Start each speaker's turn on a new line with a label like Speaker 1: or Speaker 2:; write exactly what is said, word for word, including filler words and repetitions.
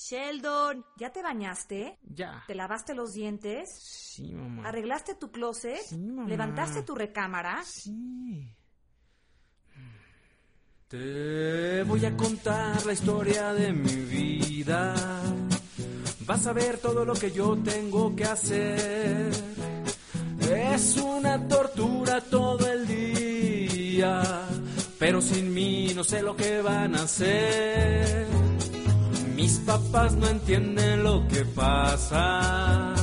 Speaker 1: Sheldon, ¿ya te bañaste?
Speaker 2: Ya.
Speaker 1: ¿Te lavaste los dientes?
Speaker 2: Sí, mamá.
Speaker 1: ¿Arreglaste tu closet?
Speaker 2: Sí, mamá.
Speaker 1: ¿Levantaste tu recámara?
Speaker 2: Sí.
Speaker 3: Te voy a contar la historia de mi vida. Vas a ver todo lo que yo tengo que hacer. Es una tortura todo el día, pero sin mí no sé lo que van a hacer. Mis papás no entienden lo que pasa.